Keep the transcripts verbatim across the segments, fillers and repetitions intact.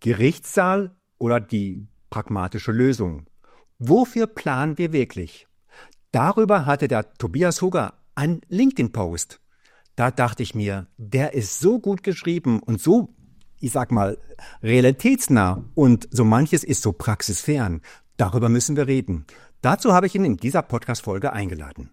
Gerichtssaal oder die pragmatische Lösung? Wofür planen wir wirklich? Darüber hatte der Tobias Hugger einen LinkedIn-Post. Da dachte ich mir, der ist so gut geschrieben und so, ich sag mal, realitätsnah und so manches ist so praxisfern. Darüber müssen wir reden. Dazu habe ich ihn in dieser Podcast-Folge eingeladen.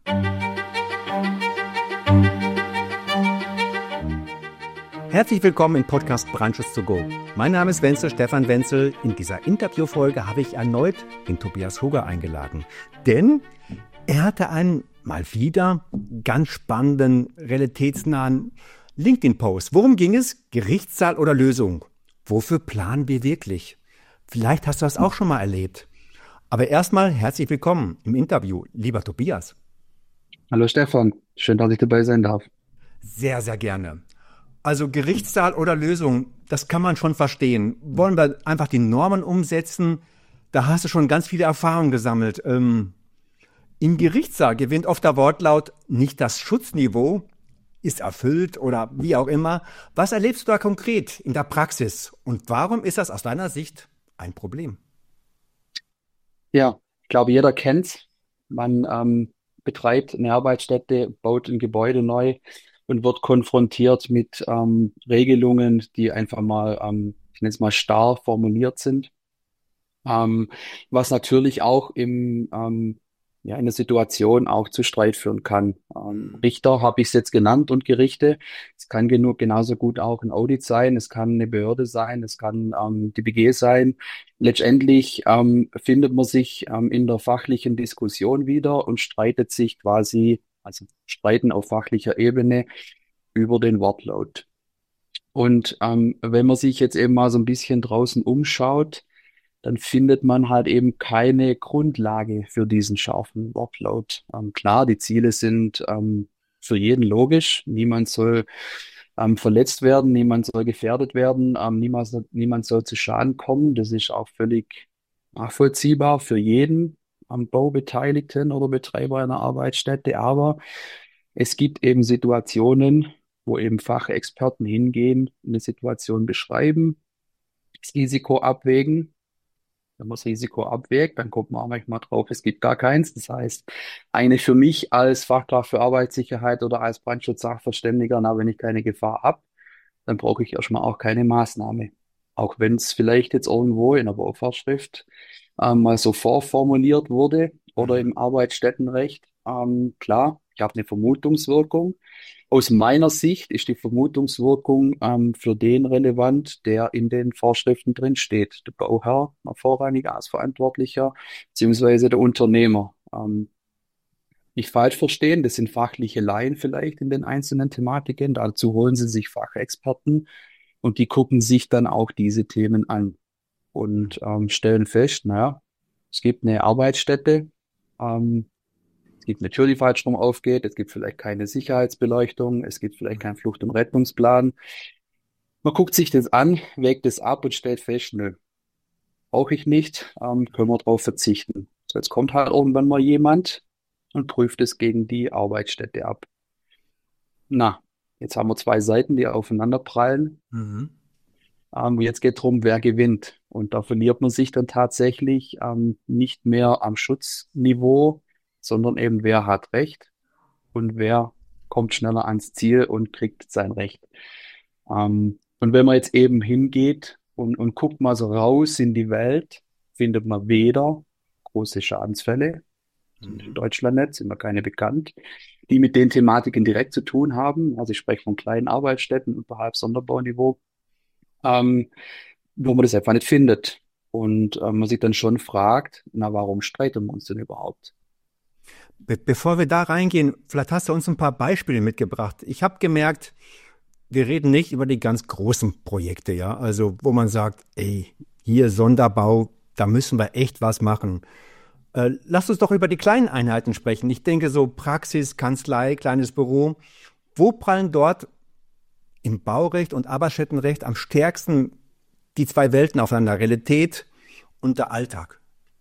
Herzlich willkommen im Podcast Branches to Go. Mein Name ist Wenzel, Stefan Wenzel. In dieser Interviewfolge habe ich erneut den Tobias Hugger eingeladen. Denn er hatte einen, mal wieder, ganz spannenden, realitätsnahen LinkedIn-Post. Worum ging es? Gerichtssaal oder Lösung? Wofür planen wir wirklich? Vielleicht hast du das auch schon mal erlebt. Aber erstmal herzlich willkommen im Interview, lieber Tobias. Hallo Stefan, schön, dass ich dabei sein darf. Sehr, sehr gerne. Also Gerichtssaal oder Lösung, das kann man schon verstehen. Wollen wir einfach die Normen umsetzen? Da hast du schon ganz viele Erfahrungen gesammelt. Ähm, Im Gerichtssaal gewinnt oft der Wortlaut, nicht das Schutzniveau ist erfüllt oder wie auch immer. Was erlebst du da konkret in der Praxis? Und warum ist das aus deiner Sicht ein Problem? Ja, ich glaube, jeder kennt's. Man ähm, betreibt eine Arbeitsstätte, baut ein Gebäude neu und wird konfrontiert mit ähm, Regelungen, die einfach mal, ähm, ich nenne es mal starr formuliert sind. Ähm, was natürlich auch im, ähm, ja, in der Situation auch zu Streit führen kann. Ähm, Richter habe ich es jetzt genannt und Gerichte. Es kann genug, genauso gut auch ein Audit sein, es kann eine Behörde sein, es kann ähm, die B G sein. Letztendlich ähm, findet man sich ähm, in der fachlichen Diskussion wieder und streitet sich quasi, also streiten auf fachlicher Ebene über den Wortlaut. Und ähm, wenn man sich jetzt eben mal so ein bisschen draußen umschaut, dann findet man halt eben keine Grundlage für diesen scharfen Wortlaut. Ähm, klar, die Ziele sind ähm, für jeden logisch. Niemand soll ähm, verletzt werden, niemand soll gefährdet werden, ähm, niemand, soll- niemand soll zu Schaden kommen. Das ist auch völlig nachvollziehbar für jeden am Bau Beteiligten oder Betreiber einer Arbeitsstätte. Aber es gibt eben Situationen, wo eben Fachexperten hingehen, eine Situation beschreiben, das Risiko abwägen. Wenn man das Risiko abwägt, dann kommt man auch manchmal drauf, es gibt gar keins. Das heißt, eine für mich als Fachkraft für Arbeitssicherheit oder als Brandschutzsachverständiger, na, wenn ich keine Gefahr habe, dann brauche ich erstmal auch keine Maßnahme. Auch wenn es vielleicht jetzt irgendwo in der Bauvorschrift ähm, mal so vorformuliert wurde oder Mhm. im Arbeitsstättenrecht. Ähm, klar, ich habe eine Vermutungswirkung. Aus meiner Sicht ist die Vermutungswirkung ähm, für den relevant, der in den Vorschriften drin steht. Der Bauherr, ein vorrangiger als Verantwortlicher, beziehungsweise der Unternehmer. Ähm, nicht falsch verstehen, das sind fachliche Laien vielleicht in den einzelnen Thematiken. Dazu holen sie sich Fachexperten und die gucken sich dann auch diese Themen an und ähm, stellen fest, naja, es gibt eine Arbeitsstätte, ähm, es gibt eine Tür, die falsch rum aufgeht, es gibt vielleicht keine Sicherheitsbeleuchtung, es gibt vielleicht keinen Flucht- und Rettungsplan. Man guckt sich das an, wägt es ab und stellt fest, nö, brauche ich nicht, ähm, können wir darauf verzichten. So, jetzt kommt halt irgendwann mal jemand und prüft es gegen die Arbeitsstätte ab. Na, jetzt haben wir zwei Seiten, die aufeinander prallen. Mhm. Ähm, jetzt geht darum, wer gewinnt. Und da verliert man sich dann tatsächlich ähm, nicht mehr am Schutzniveau, sondern eben, wer hat Recht und wer kommt schneller ans Ziel und kriegt sein Recht. Ähm, und wenn man jetzt eben hingeht und, und guckt mal so raus in die Welt, findet man weder große Schadensfälle, zumindest in Mhm. Deutschland nicht, sind mir keine bekannt, die mit den Thematiken direkt zu tun haben. Also ich spreche von kleinen Arbeitsstätten unterhalb Sonderbauniveau, ähm, wo man das einfach nicht findet. Und ähm, man sich dann schon fragt, na, warum streiten wir uns denn überhaupt? Be bevor wir da reingehen, vielleicht hast du uns ein paar Beispiele mitgebracht. Ich habe gemerkt, wir reden nicht über die ganz großen Projekte, ja, also wo man sagt, ey, hier Sonderbau, da müssen wir echt was machen. Äh, lass uns doch über die kleinen Einheiten sprechen. Ich denke so Praxis, Kanzlei, kleines Büro. Wo prallen dort im Baurecht und Arbeitsstättenrecht am stärksten die zwei Welten aufeinander, Realität und der Alltag?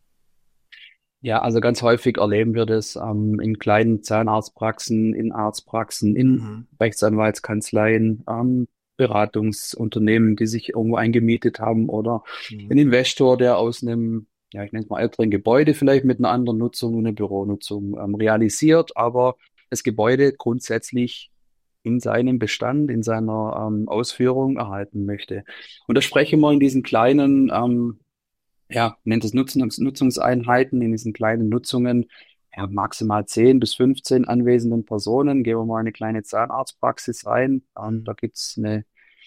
Ja, also ganz häufig erleben wir das ähm, in kleinen Zahnarztpraxen, in Arztpraxen, in Mhm. Rechtsanwaltskanzleien, ähm, Beratungsunternehmen, die sich irgendwo eingemietet haben oder ein Mhm. Investor, der aus einem, ja, ich nenne es mal älteren Gebäude vielleicht mit einer anderen Nutzung, eine Büronutzung ähm, realisiert, aber das Gebäude grundsätzlich in seinem Bestand, in seiner ähm, Ausführung erhalten möchte. Und da sprechen wir in diesen kleinen, ähm, ja, nennt es Nutzungs Nutzungseinheiten, in diesen kleinen Nutzungen, ja, maximal zehn bis fünfzehn anwesenden Personen. Gehen wir mal in eine kleine Zahnarztpraxis rein. Ähm, da Mhm. gibt's eine,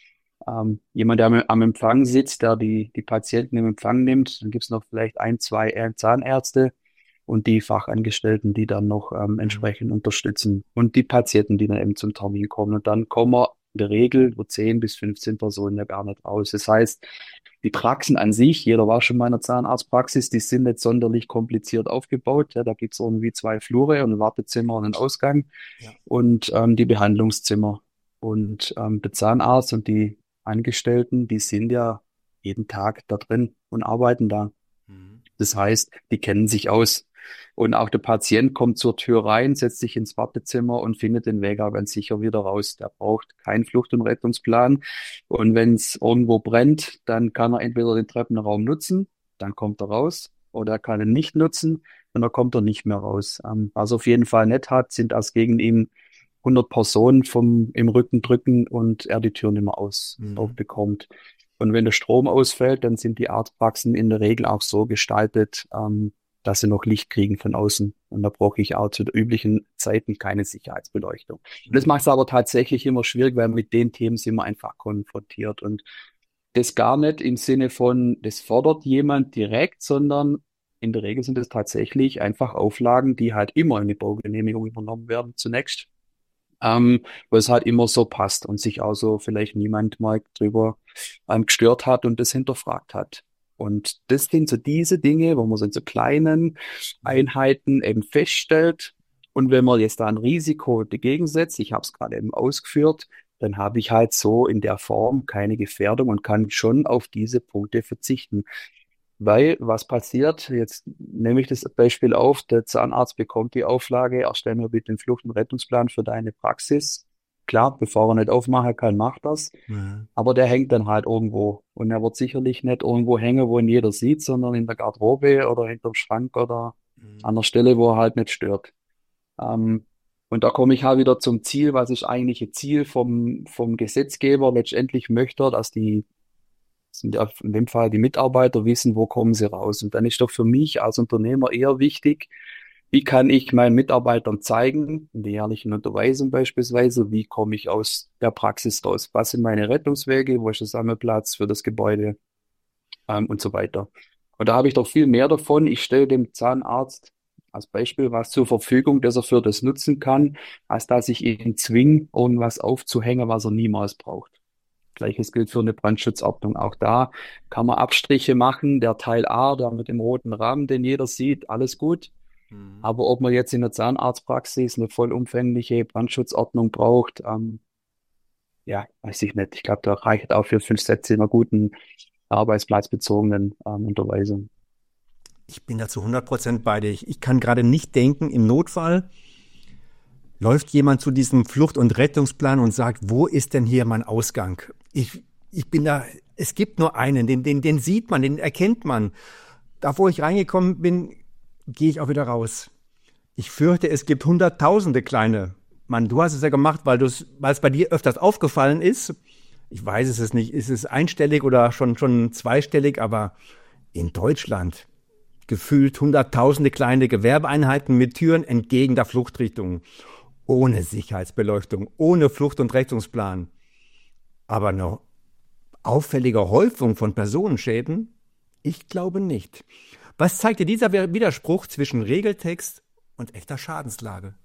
ähm, jemand, der am, am Empfang sitzt, der die, die Patienten im Empfang nimmt. Dann gibt's noch vielleicht ein, zwei Ä- Zahnärzte und die Fachangestellten, die dann noch ähm, Mhm. entsprechend unterstützen und die Patienten, die dann eben zum Termin kommen. Und dann kommen wir in der Regel über zehn bis fünfzehn Personen ja gar nicht raus. Das heißt, die Praxen an sich, jeder war schon mal in einer Zahnarztpraxis, die sind nicht sonderlich kompliziert aufgebaut. Ja, da gibt's irgendwie zwei Flure und ein Wartezimmer und einen Ausgang Ja. und ähm, die Behandlungszimmer. Und ähm, der Zahnarzt und die Angestellten, die sind ja jeden Tag da drin und arbeiten da. Mhm. Das heißt, die kennen sich aus. Und auch der Patient kommt zur Tür rein, setzt sich ins Wartezimmer und findet den Weg auch ganz sicher wieder raus. Der braucht keinen Flucht- und Rettungsplan. Und wenn es irgendwo brennt, dann kann er entweder den Treppenraum nutzen, dann kommt er raus, oder er kann ihn nicht nutzen und dann kommt er nicht mehr raus. Ähm, was er auf jeden Fall nicht hat, sind als gegen ihn hundert Personen vom, im Rücken drücken und er die Tür nicht mehr aus, Mhm. aufbekommt. Und wenn der Strom ausfällt, dann sind die Arztpraxen in der Regel auch so gestaltet, ähm, dass sie noch Licht kriegen von außen. Und da brauche ich auch zu den üblichen Zeiten keine Sicherheitsbeleuchtung. Und das Mhm. macht es aber tatsächlich immer schwierig, weil mit den Themen sind wir einfach konfrontiert. Und das gar nicht im Sinne von, das fordert jemand direkt, sondern in der Regel sind es tatsächlich einfach Auflagen, die halt immer in die Baugenehmigung übernommen werden zunächst, ähm, weil es halt immer so passt und sich auch so vielleicht niemand mal drüber ähm, gestört hat und das hinterfragt hat. Und das sind so diese Dinge, wo man so in so kleinen Mhm. Einheiten eben feststellt. Und wenn man jetzt da ein Risiko dagegen setzt, ich habe es gerade eben ausgeführt, dann habe ich halt so in der Form keine Gefährdung und kann schon auf diese Punkte verzichten. Weil, was passiert? Jetzt nehme ich das Beispiel auf, der Zahnarzt bekommt die Auflage, erstell mir bitte den Flucht- und Rettungsplan für deine Praxis. Klar, bevor er nicht aufmachen kann, macht das. Mhm. Aber der hängt dann halt irgendwo. Und er wird sicherlich nicht irgendwo hängen, wo ihn jeder sieht, sondern in der Garderobe oder hinterm Schrank oder an Mhm. der Stelle, wo er halt nicht stört. Ähm, und da komme ich halt wieder zum Ziel, was ist eigentlich ein Ziel vom, vom Gesetzgeber? Letztendlich möchte er, dass die sind ja in dem Fall die Mitarbeiter wissen, wo kommen sie raus. Und dann ist doch für mich als Unternehmer eher wichtig, wie kann ich meinen Mitarbeitern zeigen, in der jährlichen Unterweisung beispielsweise, wie komme ich aus der Praxis raus? Was sind meine Rettungswege? Wo ist der Sammelplatz für das Gebäude? Ähm, und so weiter. Und da habe ich doch viel mehr davon. Ich stelle dem Zahnarzt als Beispiel was zur Verfügung, dass er für das nutzen kann, als dass ich ihn zwinge, irgendwas aufzuhängen, was er niemals braucht. Gleiches gilt für eine Brandschutzordnung. Auch da kann man Abstriche machen. Der Teil A, der mit dem roten Rahmen, den jeder sieht, alles gut. Mhm. Aber ob man jetzt in der Zahnarztpraxis eine vollumfängliche Brandschutzordnung braucht, ähm, ja, weiß ich nicht. Ich glaube, da reicht auch für fünf Sätze in einer guten arbeitsplatzbezogenen ähm, Unterweisung. Ich bin da zu hundert Prozent bei dir. Ich, ich kann gerade nicht denken, im Notfall läuft jemand zu diesem Flucht- und Rettungsplan und sagt, wo ist denn hier mein Ausgang? Ich, ich bin da, es gibt nur einen, den, den, den sieht man, den erkennt man. Da, wo ich reingekommen bin, gehe ich auch wieder raus. Ich fürchte, es gibt hunderttausende kleine. Mann, du hast es ja gemacht, weil du's, weil es bei dir öfters aufgefallen ist. Ich weiß es nicht, ist es einstellig oder schon, schon zweistellig, aber in Deutschland gefühlt hunderttausende kleine Gewerbeeinheiten mit Türen entgegen der Fluchtrichtung. Ohne Sicherheitsbeleuchtung, ohne Flucht- und Rettungsplan. Aber eine auffällige Häufung von Personenschäden? Ich glaube nicht. Was zeigt dir dieser Widerspruch zwischen Regeltext und echter Schadenslage?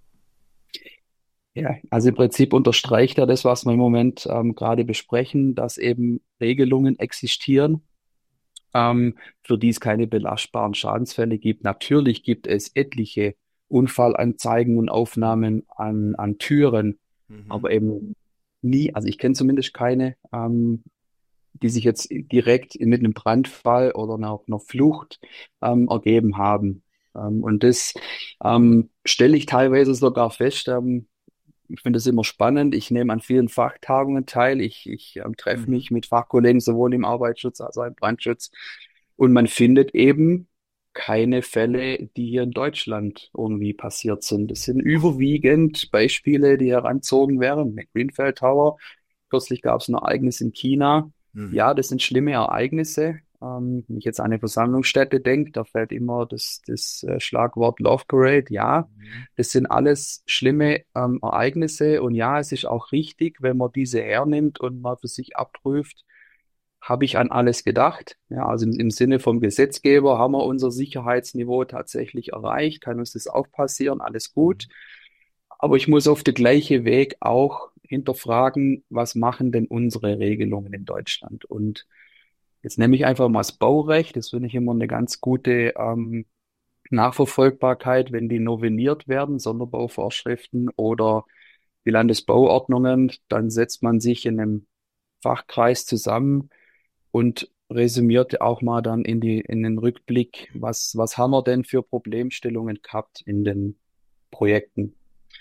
Ja, also im Prinzip unterstreicht er das, was wir im Moment ähm, gerade besprechen, dass eben Regelungen existieren, ähm, für die es keine belastbaren Schadensfälle gibt. Natürlich gibt es etliche Unfallanzeigen und Aufnahmen an, an Türen, Mhm. aber eben nie, also ich kenne zumindest keine, ähm, die sich jetzt direkt mit einem Brandfall oder einer, einer Flucht ähm, ergeben haben. Ähm, und das ähm, stelle ich teilweise sogar fest. Ähm, ich finde es immer spannend. Ich nehme an vielen Fachtagungen teil. Ich, ich ähm, treffe Mhm. mich mit Fachkollegen sowohl im Arbeitsschutz als auch im Brandschutz. Und man findet eben keine Fälle, die hier in Deutschland irgendwie passiert sind. Es sind überwiegend Beispiele, die heranzogen wären. Der Grenfell Tower. Kürzlich gab es ein Ereignis in China. Mhm. Ja, das sind schlimme Ereignisse. Ähm, wenn ich jetzt an eine Versammlungsstätte denke, da fällt immer das, das äh, Schlagwort Love Parade. Ja, Mhm. das sind alles schlimme ähm, Ereignisse. Und ja, es ist auch richtig, wenn man diese hernimmt und mal für sich abprüft, habe ich an alles gedacht. Ja, also im, im Sinne vom Gesetzgeber haben wir unser Sicherheitsniveau tatsächlich erreicht. Kann uns das auch passieren? Alles gut. Mhm. Aber ich muss auf der gleiche Weg auch hinterfragen, was machen denn unsere Regelungen in Deutschland? Und jetzt nehme ich einfach mal das Baurecht. Das finde ich immer eine ganz gute ähm, Nachverfolgbarkeit, wenn die novelliert werden, Sonderbauvorschriften oder die Landesbauordnungen. Dann setzt man sich in einem Fachkreis zusammen und resümiert auch mal dann in die, in den Rückblick, was, was haben wir denn für Problemstellungen gehabt in den Projekten?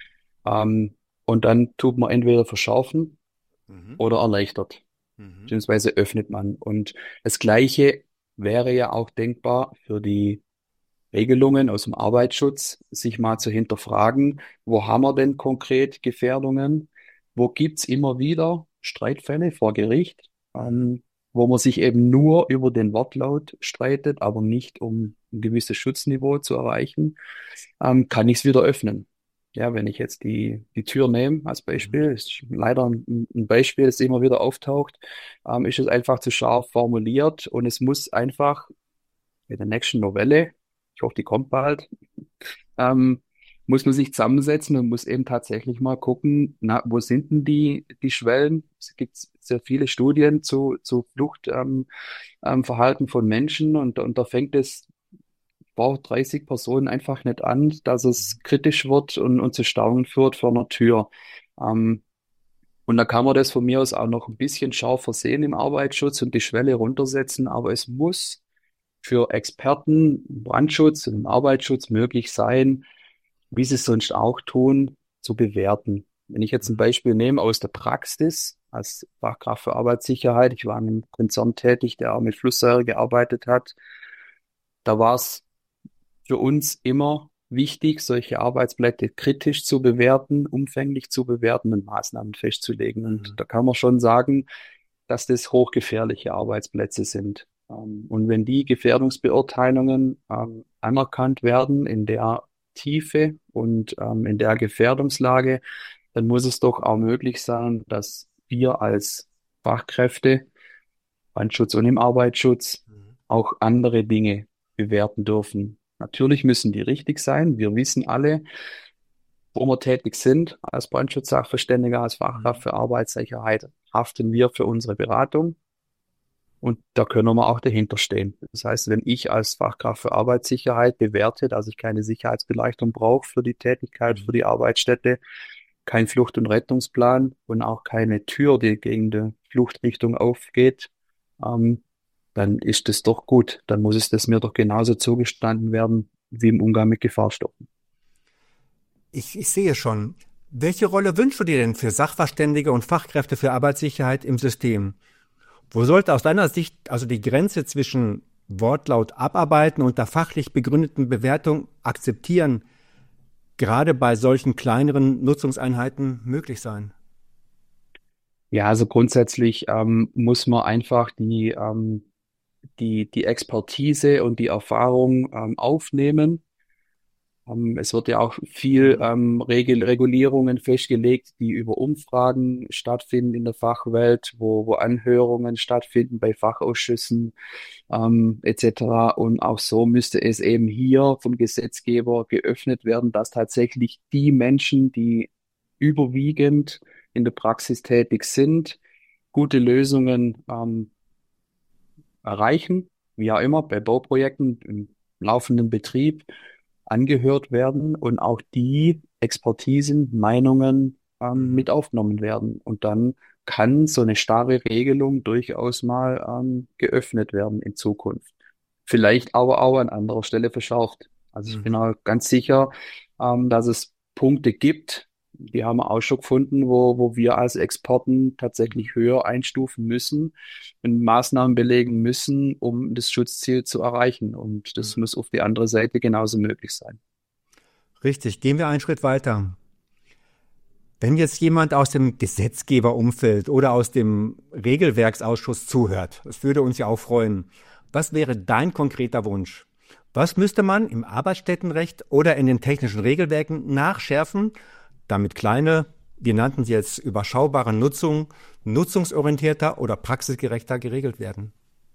Ähm, und dann tut man entweder verschärfen Mhm. oder erleichtert, Mhm. beziehungsweise öffnet man. Und das Gleiche wäre ja auch denkbar für die Regelungen aus dem Arbeitsschutz, sich mal zu hinterfragen, wo haben wir denn konkret Gefährdungen? Wo gibt's immer wieder Streitfälle vor Gericht, Mhm. ähm, wo man sich eben nur über den Wortlaut streitet, aber nicht um ein gewisses Schutzniveau zu erreichen, ähm, kann ich es wieder öffnen. Ja, wenn ich jetzt die, die Tür nehme als Mhm. Beispiel, ist leider ein, ein Beispiel, das immer wieder auftaucht, ähm, ist es einfach zu scharf formuliert und es muss einfach mit der nächsten Novelle, ich hoffe, die kommt bald, ähm, muss man sich zusammensetzen und muss eben tatsächlich mal gucken, na, wo sind denn die, die Schwellen? Es gibt sehr viele Studien zu, zu Fluchtverhalten ähm, ähm, Verhalten von Menschen und, und da fängt es vor dreißig Personen einfach nicht an, dass es kritisch wird und, und zu Staunen führt vor einer Tür. Ähm, und da kann man das von mir aus auch noch ein bisschen scharfer sehen im Arbeitsschutz und die Schwelle runtersetzen, aber es muss für Experten im Brandschutz und im Arbeitsschutz möglich sein, wie sie es sonst auch tun, zu bewerten. Wenn ich jetzt ein Mhm. Beispiel nehme aus der Praxis, als Fachkraft für Arbeitssicherheit, ich war in einem Konzern tätig, der auch mit Flusssäure gearbeitet hat, da war es für uns immer wichtig, solche Arbeitsplätze kritisch zu bewerten, umfänglich zu bewerten und Maßnahmen festzulegen. Und Mhm. da kann man schon sagen, dass das hochgefährliche Arbeitsplätze sind. Ähm, Und wenn die Gefährdungsbeurteilungen ähm, anerkannt werden in der Tiefe und ähm, in der Gefährdungslage, dann muss es doch auch möglich sein, dass wir als Fachkräfte, Brandschutz und im Arbeitsschutz, Mhm. auch andere Dinge bewerten dürfen. Natürlich müssen die richtig sein. Wir wissen alle, wo wir tätig sind. Als Brandschutzsachverständiger, als Fachkraft Mhm. für Arbeitssicherheit haften wir für unsere Beratung. Und da können wir auch dahinter stehen. Das heißt, wenn ich als Fachkraft für Arbeitssicherheit bewerte, dass ich keine Sicherheitsbeleuchtung brauche für die Tätigkeit, für Mhm. die Arbeitsstätte, kein Flucht- und Rettungsplan und auch keine Tür, die gegen die Fluchtrichtung aufgeht, ähm, dann ist das doch gut. Dann muss es das mir doch genauso zugestanden werden wie im Umgang mit Gefahrstoffen. Ich, ich sehe schon. Welche Rolle wünschst du dir denn für Sachverständige und Fachkräfte für Arbeitssicherheit im System? Wo sollte aus deiner Sicht also die Grenze zwischen Wortlaut abarbeiten und der fachlich begründeten Bewertung akzeptieren, gerade bei solchen kleineren Nutzungseinheiten möglich sein? Ja, also grundsätzlich ähm, muss man einfach die, ähm, die, die Expertise und die Erfahrung ähm, aufnehmen. Ähm, es wird ja auch viel Mhm. ähm, Regel Regulierungen festgelegt, die über Umfragen stattfinden in der Fachwelt, wo, wo Anhörungen stattfinden bei Fachausschüssen ähm, et cetera. Und auch so müsste es eben hier vom Gesetzgeber geöffnet werden, dass tatsächlich die Menschen, die überwiegend in der Praxis tätig sind, gute Lösungen ähm, erreichen, wie auch immer, bei Bauprojekten im laufenden Betrieb angehört werden und auch die Expertisen, Meinungen ähm, Mhm. mit aufgenommen werden. Und dann kann so eine starre Regelung durchaus mal ähm, geöffnet werden in Zukunft. Vielleicht aber auch an anderer Stelle verschärft. Also ich bin Mhm. auch ganz sicher, ähm, dass es Punkte gibt, Die haben wir auch schon gefunden, wo, wo wir als Experten tatsächlich höher einstufen müssen und Maßnahmen belegen müssen, um das Schutzziel zu erreichen. Und das muss auf die andere Seite genauso möglich sein. Richtig, gehen wir einen Schritt weiter. Wenn jetzt jemand aus dem Gesetzgeberumfeld oder aus dem Regelwerksausschuss zuhört, das würde uns ja auch freuen. Was wäre dein konkreter Wunsch? Was müsste man im Arbeitsstättenrecht oder in den technischen Regelwerken nachschärfen, damit kleine, wir nannten sie jetzt überschaubare Nutzung, nutzungsorientierter oder praxisgerechter geregelt werden?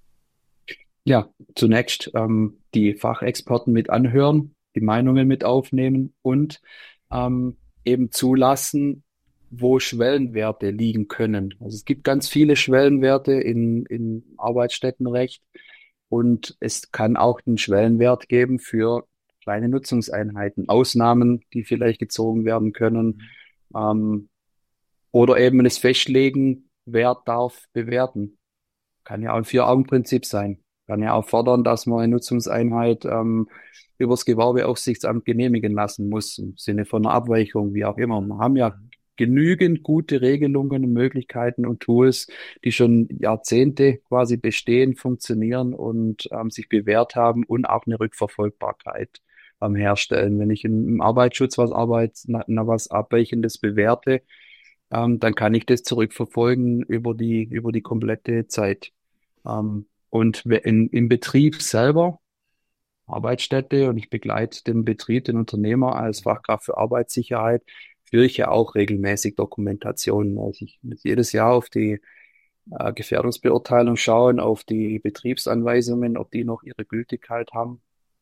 Ja, zunächst ähm, die Fachexperten mit anhören, die Meinungen mit aufnehmen und ähm, eben zulassen, wo Schwellenwerte liegen können. Also es gibt ganz viele Schwellenwerte in, in Arbeitsstättenrecht und es kann auch einen Schwellenwert geben für kleine Nutzungseinheiten, Ausnahmen, die vielleicht gezogen werden können, ähm, oder eben das Festlegen, wer darf bewerten. Kann ja auch ein Vier-Augen-Prinzip sein. Kann ja auch fordern, dass man eine Nutzungseinheit ähm, übers Gewerbeaufsichtsamt genehmigen lassen muss, im Sinne von einer Abweichung, wie auch immer. Wir haben ja genügend gute Regelungen und Möglichkeiten und Tools, die schon Jahrzehnte quasi bestehen, funktionieren und ähm, sich bewährt haben und auch eine Rückverfolgbarkeit ähm, herstellen. Wenn ich im, im Arbeitsschutz was Arbeit, na, na, was Abweichendes bewerte, ähm, dann kann ich das zurückverfolgen über die, über die komplette Zeit. Ähm, und we- in, im Betrieb selber, Arbeitsstätte, und ich begleite den Betrieb, den Unternehmer als Fachkraft für Arbeitssicherheit, führe ich ja auch regelmäßig Dokumentationen. Also ich muss jedes Jahr auf die äh, Gefährdungsbeurteilung schauen, auf die Betriebsanweisungen, ob die noch ihre Gültigkeit haben,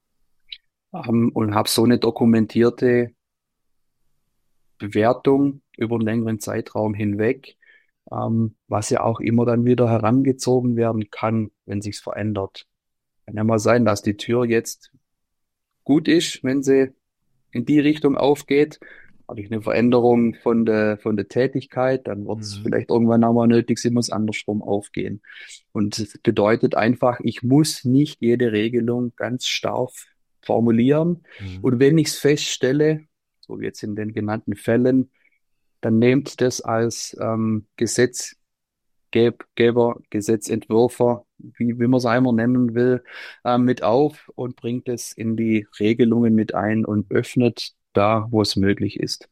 ähm, und habe so eine dokumentierte Bewertung über einen längeren Zeitraum hinweg, ähm, was ja auch immer dann wieder herangezogen werden kann, wenn sich's verändert. Kann ja mal sein, dass die Tür jetzt gut ist, wenn sie in die Richtung aufgeht. Habe ich eine Veränderung von der, von der Tätigkeit, dann wird es Mhm. vielleicht irgendwann einmal nötig, sie muss andersrum aufgehen. Und es bedeutet einfach, ich muss nicht jede Regelung ganz stark formulieren. Mhm. Und wenn ich es feststelle, so wie jetzt in den genannten Fällen, dann nehmt das als ähm, Gesetzgeber, Gesetzentwürfer, wie, wie man es einmal nennen will, äh, mit auf und bringt es in die Regelungen mit ein und öffnet da, wo es möglich ist.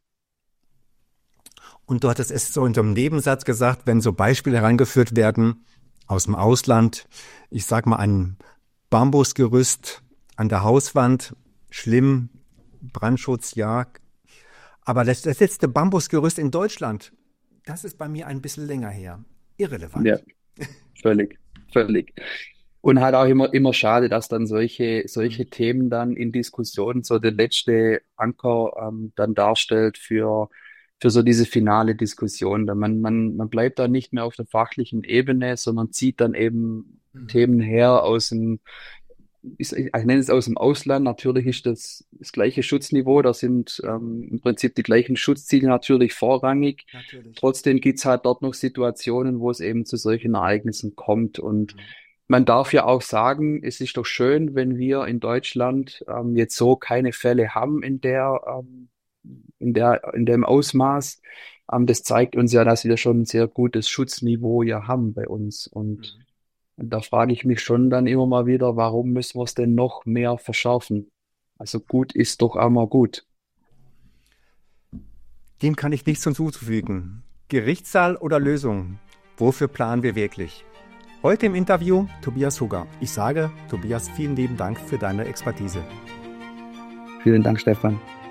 Und du hattest es so in so einem Nebensatz gesagt, wenn so Beispiele herangeführt werden aus dem Ausland, ich sag mal ein Bambusgerüst an der Hauswand, schlimm, Brandschutz, ja. Aber das, das letzte Bambusgerüst in Deutschland, das ist bei mir ein bisschen länger her. Ja, Irrelevant. völlig, völlig. Und halt auch immer, immer schade, dass dann solche, Mhm. solche Themen dann in Diskussionen so der letzte Anker ähm, dann darstellt für, für so diese finale Diskussion. Da man, man, man bleibt da nicht mehr auf der fachlichen Ebene, sondern zieht dann eben Mhm. Themen her aus dem, ich, ich nenne es aus dem Ausland. Natürlich ist das das gleiche Schutzniveau, da sind ähm, im Prinzip die gleichen Schutzziele natürlich vorrangig. Natürlich. Trotzdem gibt's halt dort noch Situationen, wo es eben zu solchen Ereignissen kommt. Und Mhm. man darf ja auch sagen, es ist doch schön, wenn wir in Deutschland ähm, jetzt so keine Fälle haben in der, ähm, in der, in dem Ausmaß. Ähm, das zeigt uns ja, dass wir schon ein sehr gutes Schutzniveau ja haben bei uns. Und Mhm. da frage ich mich schon dann immer mal wieder, warum müssen wir es denn noch mehr verschärfen? Also gut ist doch einmal gut. Dem kann ich nichts hinzufügen. Gerichtssaal oder Lösung? Wofür planen wir wirklich? Heute im Interview Tobias Hugger. Ich sage, Tobias, vielen lieben Dank für deine Expertise. Vielen Dank, Stefan.